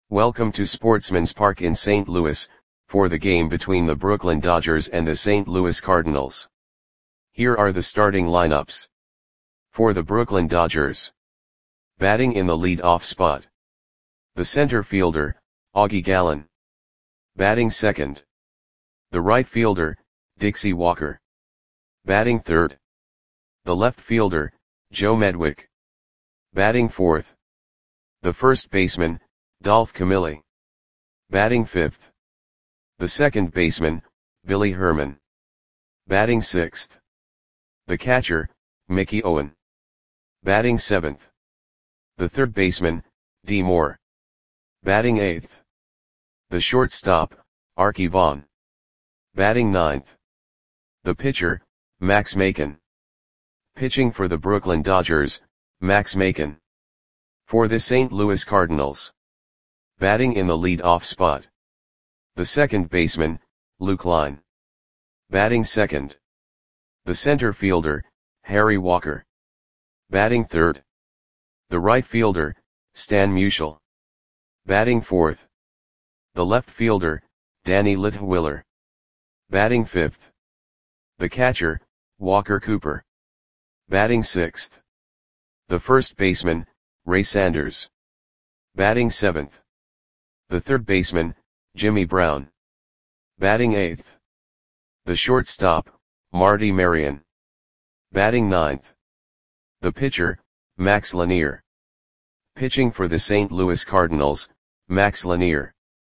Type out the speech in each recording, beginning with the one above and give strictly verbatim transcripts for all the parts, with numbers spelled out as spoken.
Welcome to Sportsman's Park in Saint Louis, for the game between the Brooklyn Dodgers and the Saint Louis Cardinals. Here are the starting lineups. For the Brooklyn Dodgers. Batting in the lead-off spot. The center fielder, Augie Gallen. Batting second. The right fielder, Dixie Walker. Batting third. The left fielder, Joe Medwick. Batting fourth. The first baseman, Dolph Camilli. Batting fifth. The second baseman, Billy Herman. Batting sixth. The catcher, Mickey Owen. Batting seventh. The third baseman, Dee Moore. Batting eighth. The shortstop, Arky Vaughan. Batting ninth. The pitcher, Max Macon. Pitching for the Brooklyn Dodgers, Max Macon. For the Saint Louis Cardinals. Batting in the lead-off spot. The second baseman, Luke Line. Batting second. The center fielder, Harry Walker. Batting third. The right fielder, Stan Musial. Batting fourth. The left fielder, Danny Litwiller. Batting fifth. The catcher, Walker Cooper. Batting sixth. The first baseman, Ray Sanders. Batting seventh. The third baseman, Jimmy Brown. Batting eighth. The shortstop, Marty Marion. Batting ninth. The pitcher, Max Lanier. Pitching for the Saint Louis Cardinals, Max Lanier.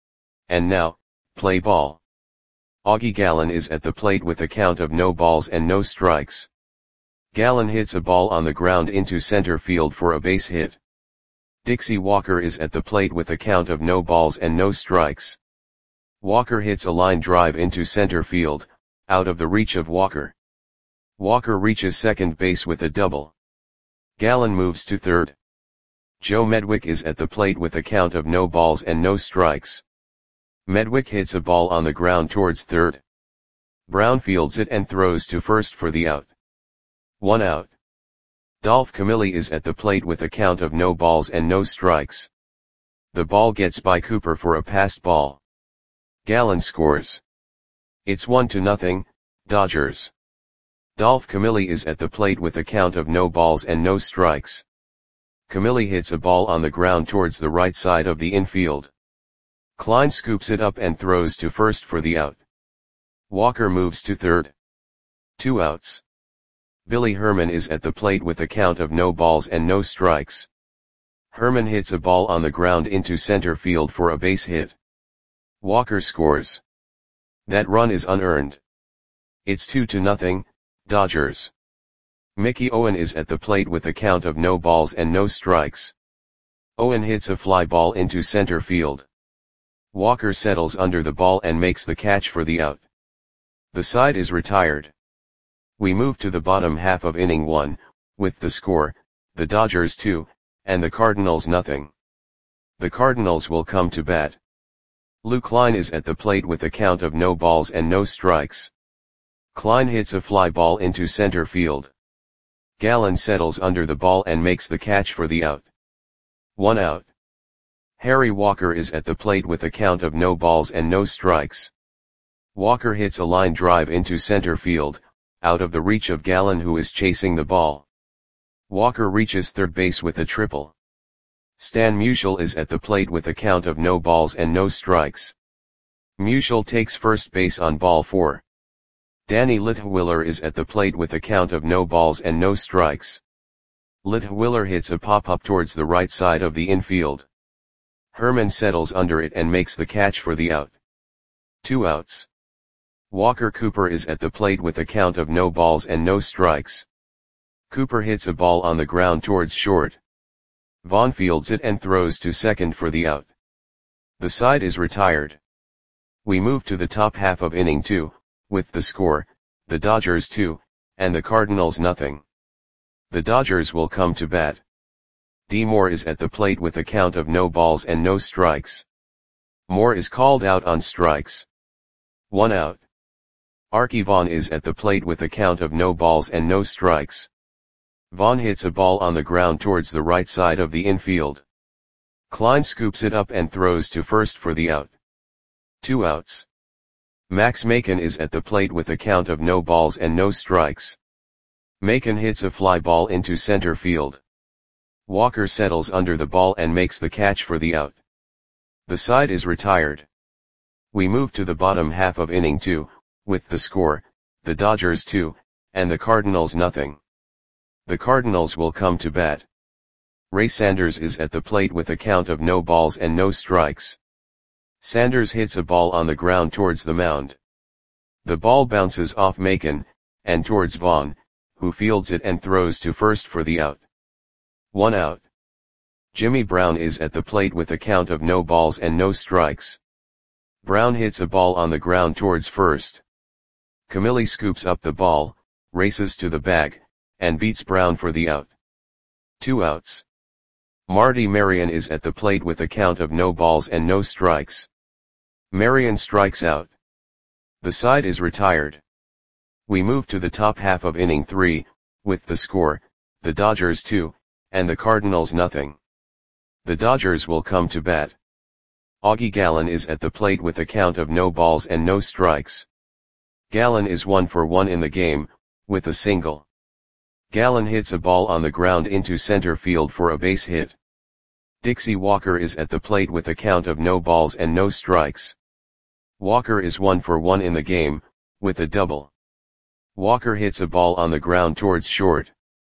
And now, play ball. Augie Gallen is at the plate with a count of no balls and no strikes. Gallen hits a ball on the ground into center field for a base hit. Dixie Walker is at the plate with a count of no balls and no strikes. Walker hits a line drive into center field, out of the reach of Walker. Walker reaches second base with a double. Gallen moves to third. Joe Medwick is at the plate with a count of no balls and no strikes. Medwick hits a ball on the ground towards third. Brown fields it and throws to first for the out. One out. Dolph Camilli is at the plate with a count of no balls and no strikes. The ball gets by Cooper for a passed ball. Gallen scores. It's one to nothing, Dodgers. Dolph Camilli is at the plate with a count of no balls and no strikes. Camilli hits a ball on the ground towards the right side of the infield. Klein scoops it up and throws to first for the out. Walker moves to third. Two outs. Billy Herman is at the plate with a count of no balls and no strikes. Herman hits a ball on the ground into center field for a base hit. Walker scores. That run is unearned. It's two to nothing, Dodgers. Mickey Owen is at the plate with a count of no balls and no strikes. Owen hits a fly ball into center field. Walker settles under the ball and makes the catch for the out. The side is retired. We move to the bottom half of inning one, with the score, the Dodgers two, and the Cardinals nothing. The Cardinals will come to bat. Luke Klein is at the plate with a count of no balls and no strikes. Klein hits a fly ball into center field. Gallen settles under the ball and makes the catch for the out. One out. Harry Walker is at the plate with a count of no balls and no strikes. Walker hits a line drive into center field, out of the reach of Gallen, who is chasing the ball. Walker reaches third base with a triple. Stan Musial is at the plate with a count of no balls and no strikes. Musial takes first base on ball four. Danny Litwiller is at the plate with a count of no balls and no strikes. Litwiller hits a pop-up towards the right side of the infield. Herman settles under it and makes the catch for the out. Two outs. Walker Cooper is at the plate with a count of no balls and no strikes. Cooper hits a ball on the ground towards short. Vaughan fields it and throws to second for the out. The side is retired. We move to the top half of inning two, with the score, the Dodgers two, and the Cardinals nothing. The Dodgers will come to bat. Dee Moore is at the plate with a count of no balls and no strikes. Moore is called out on strikes. One out. Arky Vaughan is at the plate with a count of no balls and no strikes. Vaughan hits a ball on the ground towards the right side of the infield. Klein scoops it up and throws to first for the out. Two outs. Max Macon is at the plate with a count of no balls and no strikes. Macon hits a fly ball into center field. Walker settles under the ball and makes the catch for the out. The side is retired. We move to the bottom half of inning two, with the score, the Dodgers two, and the Cardinals nothing. The Cardinals will come to bat. Ray Sanders is at the plate with a count of no balls and no strikes. Sanders hits a ball on the ground towards the mound. The ball bounces off Macon, and towards Vaughn, who fields it and throws to first for the out. One out. Jimmy Brown is at the plate with a count of no balls and no strikes. Brown hits a ball on the ground towards first. Camilli scoops up the ball, races to the bag, and beats Brown for the out. Two outs. Marty Marion is at the plate with a count of no balls and no strikes. Marion strikes out. The side is retired. We move to the top half of inning three, with the score, the Dodgers two, and the Cardinals nothing. The Dodgers will come to bat. Augie Gallen is at the plate with a count of no balls and no strikes. Gallen is one for one in the game, with a single. Gallen hits a ball on the ground into center field for a base hit. Dixie Walker is at the plate with a count of no balls and no strikes. Walker is one for one in the game, with a double. Walker hits a ball on the ground towards short.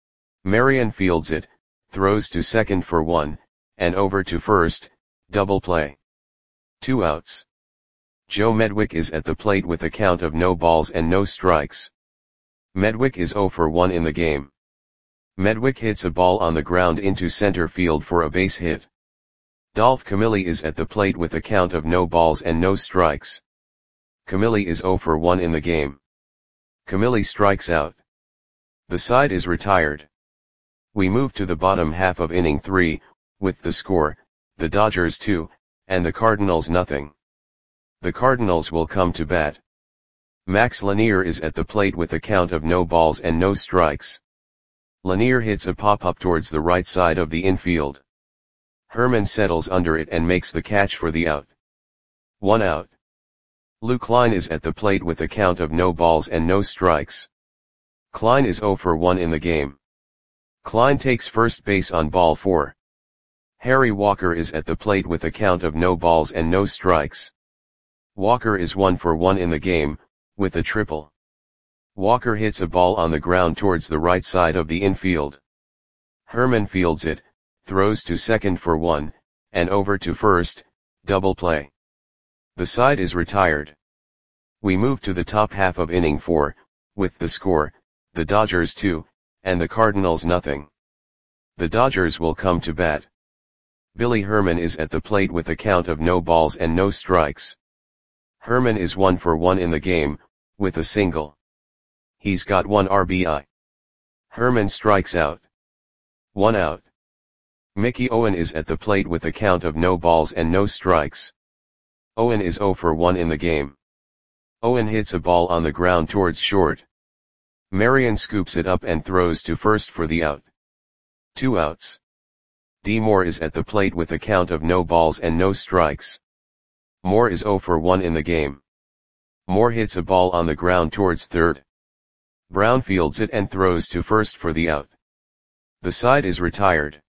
Marion fields it, throws to second for one, and over to first, double play. Two outs. Joe Medwick is at the plate with a count of no balls and no strikes. Medwick is zero for one in the game. Medwick hits a ball on the ground into center field for a base hit. Dolph Camilli is at the plate with a count of no balls and no strikes. Camilli is zero for one in the game. Camilli strikes out. The side is retired. We move to the bottom half of inning three, with the score, the Dodgers two, and the Cardinals nothing. The Cardinals will come to bat. Max Lanier is at the plate with a count of no balls and no strikes. Lanier hits a pop-up towards the right side of the infield. Herman settles under it and makes the catch for the out. One out. Lou Klein is at the plate with a count of no balls and no strikes. Klein is zero for one in the game. Klein takes first base on ball four. Harry Walker is at the plate with a count of no balls and no strikes. Walker is one for one in the game, with a triple. Walker hits a ball on the ground towards the right side of the infield. Herman fields it, throws to second for one, and over to first, double play. The side is retired. We move to the top half of inning four, with the score, the Dodgers two, and the Cardinals nothing. The Dodgers will come to bat. Billy Herman is at the plate with a count of no balls and no strikes. Herman is one for one in the game, with a single. He's got one R B I. Herman strikes out. One out. Mickey Owen is at the plate with a count of no balls and no strikes. Owen is zero for one in the game. Owen hits a ball on the ground towards short. Marion scoops it up and throws to first for the out. Two outs. D. Moore is at the plate with a count of no balls and no strikes. Moore is zero for one in the game. Moore hits a ball on the ground towards third. Brown fields it and throws to first for the out. The side is retired.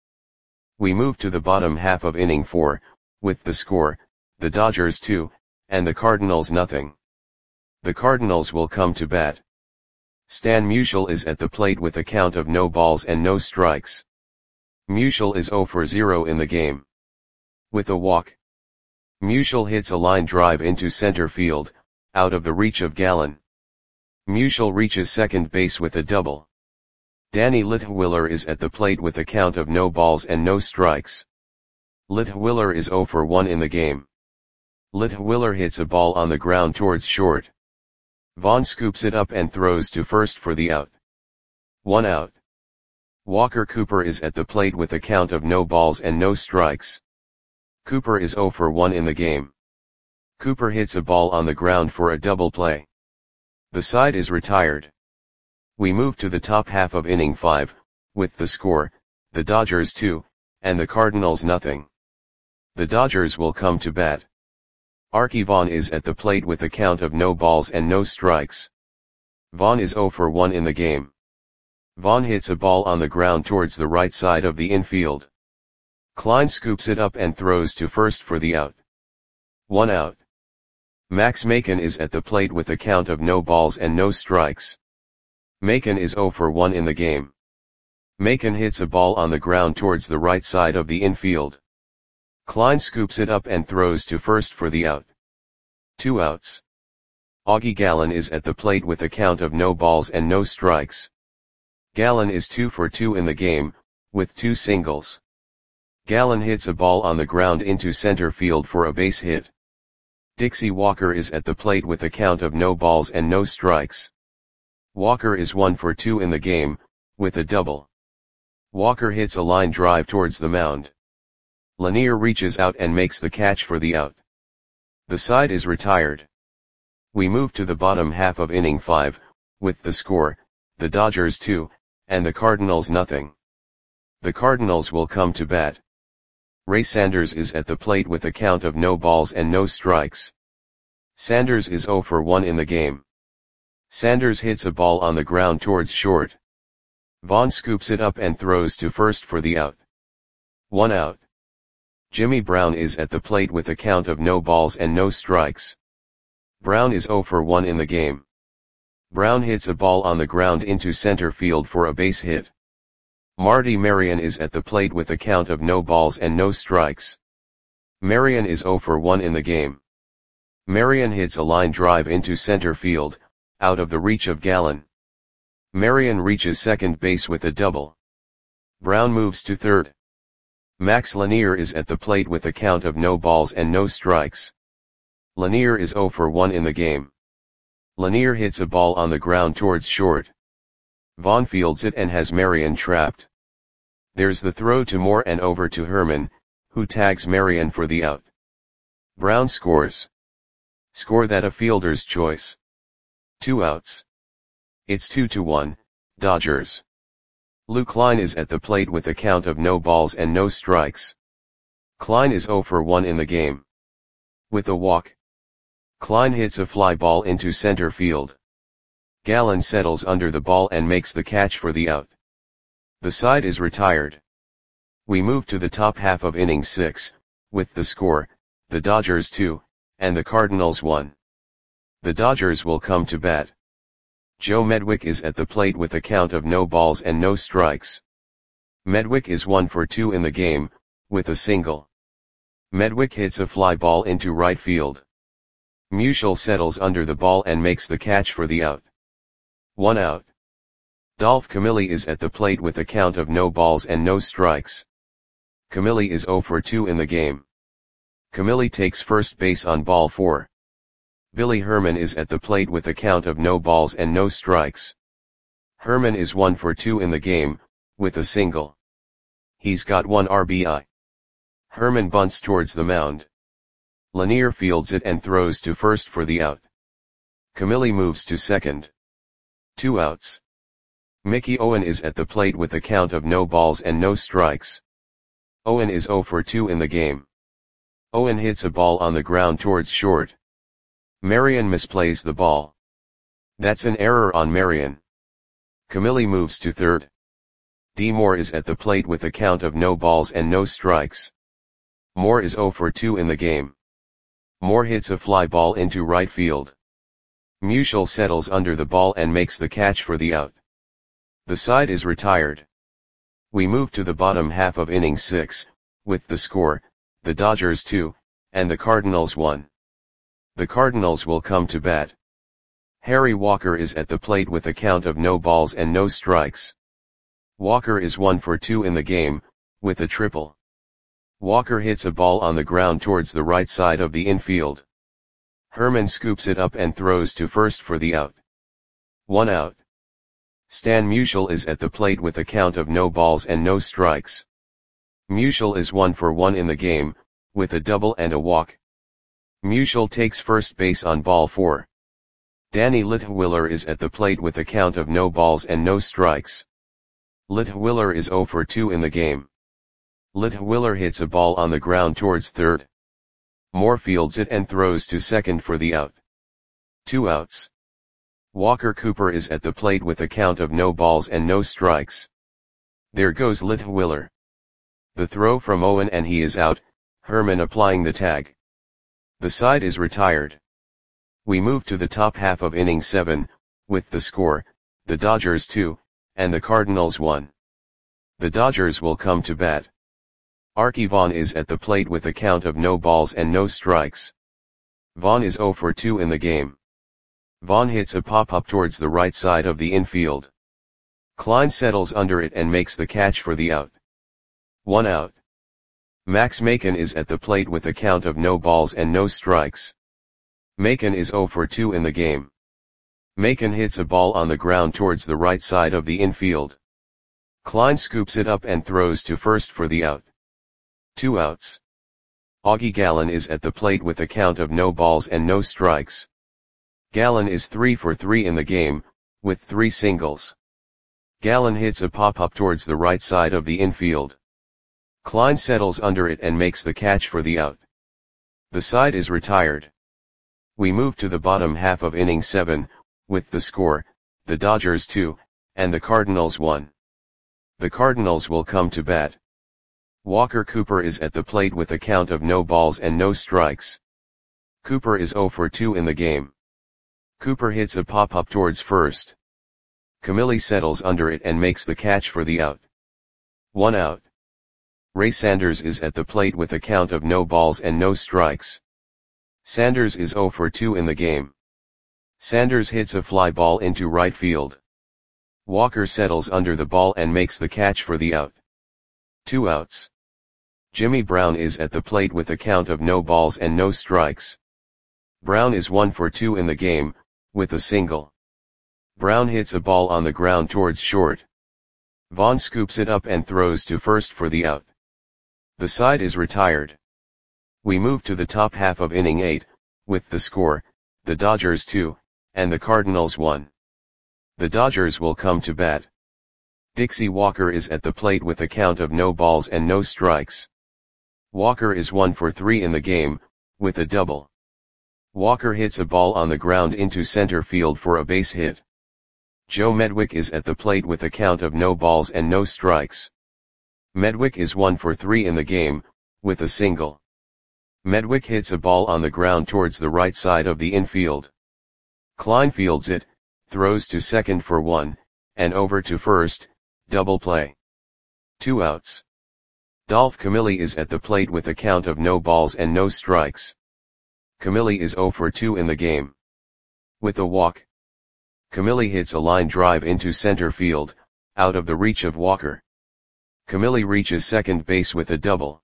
We move to the bottom half of inning four, with the score, the Dodgers two, and the Cardinals nothing. The Cardinals will come to bat. Stan Musial is at the plate with a count of no balls and no strikes. Musial is zero for zero in the game. With a walk. Musial hits a line drive into center field, out of the reach of Gallen. Musial reaches second base with a double. Danny Litwiller is at the plate with a count of no balls and no strikes. Litwiller is zero for one in the game. Litwiller hits a ball on the ground towards short. Vaughn scoops it up and throws to first for the out. One out. Walker Cooper is at the plate with a count of no balls and no strikes. Cooper is zero for one in the game. Cooper hits a ball on the ground for a double play. The side is retired. We move to the top half of inning five, with the score, the Dodgers two, and the Cardinals nothing. The Dodgers will come to bat. Arky Vaughan is at the plate with a count of no balls and no strikes. Vaughan is zero for one in the game. Vaughan hits a ball on the ground towards the right side of the infield. Klein scoops it up and throws to first for the out. One out. Max Macon is at the plate with a count of no balls and no strikes. Macon is zero for one in the game. Macon hits a ball on the ground towards the right side of the infield. Klein scoops it up and throws to first for the out. Two outs. Augie Gallen is at the plate with a count of no balls and no strikes. Gallen is two for two in the game, with two singles. Gallen hits a ball on the ground into center field for a base hit. Dixie Walker is at the plate with a count of no balls and no strikes. Walker is one for two in the game, with a double. Walker hits a line drive towards the mound. Lanier reaches out and makes the catch for the out. The side is retired. We move to the bottom half of inning five, with the score, the Dodgers two, and the Cardinals nothing. The Cardinals will come to bat. Ray Sanders is at the plate with a count of no balls and no strikes. Sanders is zero for one in the game. Sanders hits a ball on the ground towards short. Vaughn scoops it up and throws to first for the out. One out. Jimmy Brown is at the plate with a count of no balls and no strikes. Brown is zero for one in the game. Brown hits a ball on the ground into center field for a base hit. Marty Marion is at the plate with a count of no balls and no strikes. Marion is zero for one in the game. Marion hits a line drive into center field, out of the reach of Gallen. Marion reaches second base with a double. Brown moves to third. Max Lanier is at the plate with a count of no balls and no strikes. Lanier is zero for one in the game. Lanier hits a ball on the ground towards short. Vaughn fields it and has Marion trapped. There's the throw to Moore and over to Herman, who tags Marion for the out. Brown scores. Score that a fielder's choice. Two outs. It's two to one, Dodgers. Lou Klein is at the plate with a count of no balls and no strikes. Klein is zero for one in the game. With a walk. Klein hits a fly ball into center field. Gallen settles under the ball and makes the catch for the out. The side is retired. We move to the top half of inning six, with the score, the Dodgers two, and the Cardinals one. The Dodgers will come to bat. Joe Medwick is at the plate with a count of no balls and no strikes. Medwick is one for two in the game, with a single. Medwick hits a fly ball into right field. Musial settles under the ball and makes the catch for the out. One out. Dolph Camilli is at the plate with a count of no balls and no strikes. Camilli is zero for two in the game. Camilli takes first base on ball four. Billy Herman is at the plate with a count of no balls and no strikes. Herman is one for two in the game, with a single. He's got one R B I. Herman bunts towards the mound. Lanier fields it and throws to first for the out. Camilli moves to second. Two outs. Mickey Owen is at the plate with a count of no balls and no strikes. Owen is zero for two in the game. Owen hits a ball on the ground towards short. Marion misplays the ball. That's an error on Marion. Camilli moves to third. D. Moore is at the plate with a count of no balls and no strikes. Moore is zero for two in the game. Moore hits a fly ball into right field. Musial settles under the ball and makes the catch for the out. The side is retired. We move to the bottom half of inning six, with the score, the Dodgers two, and the Cardinals one. The Cardinals will come to bat. Harry Walker is at the plate with a count of no balls and no strikes. Walker is one for two in the game, with a triple. Walker hits a ball on the ground towards the right side of the infield. Herman scoops it up and throws to first for the out. One out. Stan Musial is at the plate with a count of no balls and no strikes. Musial is one for one in the game, with a double and a walk. Musial takes first base on ball four. Danny Litwiller is at the plate with a count of no balls and no strikes. Litwiller is zero for two in the game. Litwiller hits a ball on the ground towards third. Moore fields it and throws to second for the out. Two outs. Walker Cooper is at the plate with a count of no balls and no strikes. There goes Litwiller. The throw from Owen and he is out, Herman applying the tag. The side is retired. We move to the top half of inning seven, with the score, the Dodgers two, and the Cardinals one. The Dodgers will come to bat. Arky Vaughan is at the plate with a count of no balls and no strikes. Vaughan is oh for two in the game. Vaughan hits a pop-up towards the right side of the infield. Klein settles under it and makes the catch for the out. One out. Max Macon is at the plate with a count of no balls and no strikes. Macon is oh for two in the game. Macon hits a ball on the ground towards the right side of the infield. Klein scoops it up and throws to first for the out. Two outs. Augie Gallen is at the plate with a count of no balls and no strikes. Gallen is three for three in the game, with three singles. Gallen hits a pop-up towards the right side of the infield. Klein settles under it and makes the catch for the out. The side is retired. We move to the bottom half of inning seven, with the score, the Dodgers two, and the Cardinals one. The Cardinals will come to bat. Walker Cooper is at the plate with a count of no balls and no strikes. Cooper is oh for two in the game. Cooper hits a pop-up towards first. Camilli settles under it and makes the catch for the out. One out. Ray Sanders is at the plate with a count of no balls and no strikes. Sanders is oh for two in the game. Sanders hits a fly ball into right field. Walker settles under the ball and makes the catch for the out. Two outs. Jimmy Brown is at the plate with a count of no balls and no strikes. Brown is one for two in the game, with a single. Brown hits a ball on the ground towards short. Vaughn scoops it up and throws to first for the out. The side is retired. We move to the top half of inning eight, with the score, the Dodgers two, and the Cardinals one. The Dodgers will come to bat. Dixie Walker is at the plate with a count of no balls and no strikes. Walker is one for three in the game, with a double. Walker hits a ball on the ground into center field for a base hit. Joe Medwick is at the plate with a count of no balls and no strikes. Medwick is one for three in the game, with a single. Medwick hits a ball on the ground towards the right side of the infield. Klein fields it, throws to second for one, and over to first, double play. Two outs. Dolph Camilli is at the plate with a count of no balls and no strikes. Camilli is oh for two in the game. With a walk. Camilli hits a line drive into center field, out of the reach of Walker. Camilli reaches second base with a double.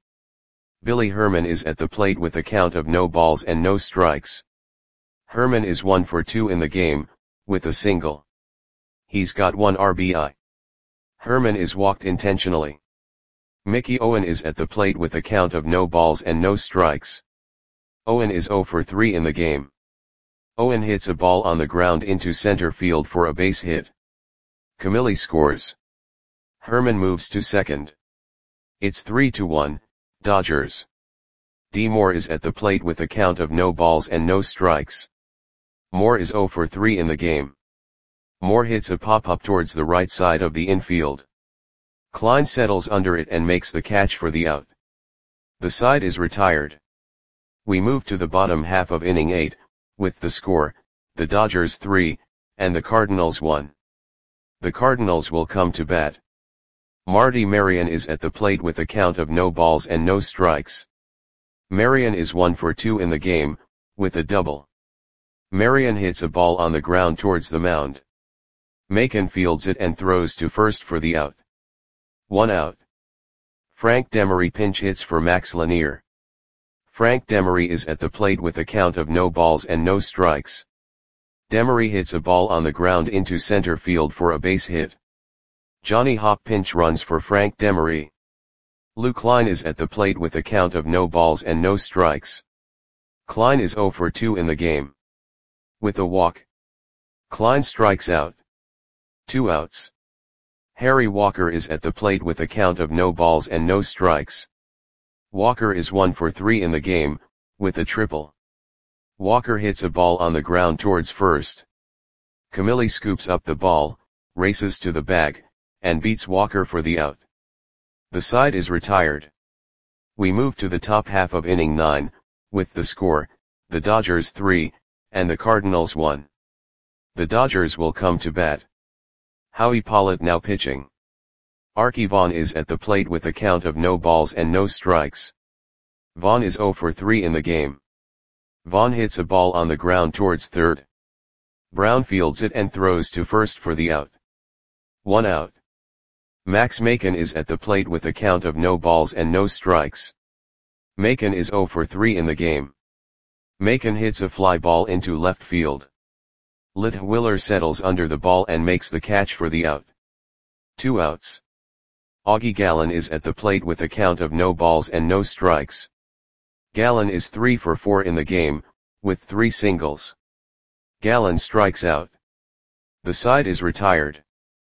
Billy Herman is at the plate with a count of no balls and no strikes. Herman is one for two in the game, with a single. He's got one R B I. Herman is walked intentionally. Mickey Owen is at the plate with a count of no balls and no strikes. Owen is oh for three in the game. Owen hits a ball on the ground into center field for a base hit. Camilli scores. Herman moves to second. It's three to one, Dodgers. D. Moore is at the plate with a count of no balls and no strikes. Moore is oh for three in the game. Moore hits a pop-up towards the right side of the infield. Klein settles under it and makes the catch for the out. The side is retired. We move to the bottom half of inning eight, with the score, the Dodgers three, and the Cardinals one. The Cardinals will come to bat. Marty Marion is at the plate with a count of no balls and no strikes. Marion is one for two in the game, with a double. Marion hits a ball on the ground towards the mound. Macon fields it and throws to first for the out. One out. Frank Demery pinch hits for Max Lanier. Frank Demery is at the plate with a count of no balls and no strikes. Demery hits a ball on the ground into center field for a base hit. Johnny Hawk pinch runs for Frank Demery. Lou Klein is at the plate with a count of no balls and no strikes. Klein is oh for two in the game. With a walk. Klein strikes out. Two outs. Harry Walker is at the plate with a count of no balls and no strikes. Walker is one for three in the game, with a triple. Walker hits a ball on the ground towards first. Camille scoops up the ball, races to the bag, and beats Walker for the out. The side is retired. We move to the top half of inning nine, with the score, the Dodgers three, and the Cardinals one. The Dodgers will come to bat. Howie Pollitt now pitching. Arky Vaughan is at the plate with a count of no balls and no strikes. Vaughan is zero for three in the game. Vaughan hits a ball on the ground towards third. Brown fields it and throws to first for the out. One out. Max Macon is at the plate with a count of no balls and no strikes. Macon is zero for three in the game. Macon hits a fly ball into left field. Litwiller settles under the ball and makes the catch for the out. Two outs. Augie Gallen is at the plate with a count of no balls and no strikes. Gallen is three for four in the game, with three singles. Gallen strikes out. The side is retired.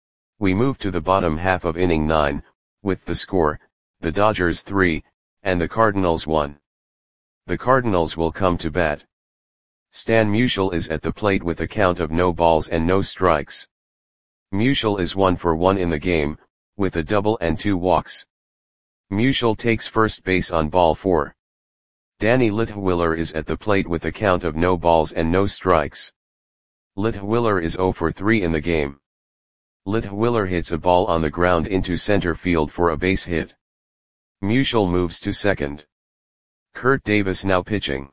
We move to the bottom half of inning nine, with the score, the Dodgers three, and the Cardinals one. The Cardinals will come to bat. Stan Musial is at the plate with a count of no balls and no strikes. Musial is one for one in the game, with a double and two walks. Musial takes first base on ball four. Danny Litwiller is at the plate with a count of no balls and no strikes. Litwiller is zero for three in the game. Litwiller hits a ball on the ground into center field for a base hit. Musial moves to second. Kurt Davis now pitching.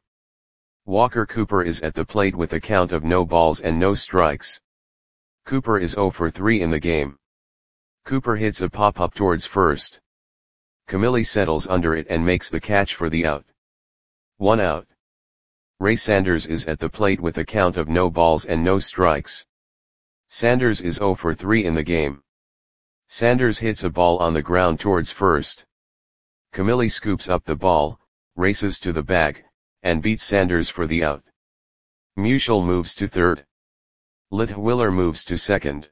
Walker Cooper is at the plate with a count of no balls and no strikes. Cooper is zero for three in the game. Cooper hits a pop-up towards first. Camille settles under it and makes the catch for the out. One out. Ray Sanders is at the plate with a count of no balls and no strikes. Sanders is zero for three in the game. Sanders hits a ball on the ground towards first. Camille scoops up the ball, races to the bag, and beats Sanders for the out. Musial moves to third. Litwiller moves to second.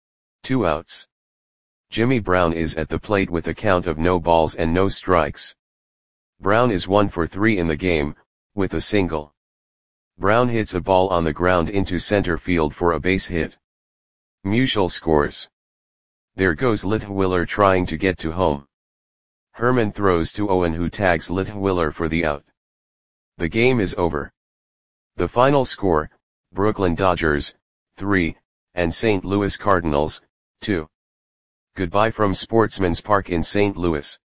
Two outs. Jimmy Brown is at the plate with a count of no balls and no strikes. Brown is one for three in the game, with a single. Brown hits a ball on the ground into center field for a base hit. Musial scores. There goes Litwiller trying to get to home. Herman throws to Owen, who tags Litwiller for the out. The game is over. The final score, Brooklyn Dodgers, three, and Saint Louis Cardinals, two. Goodbye from Sportsman's Park in Saint Louis.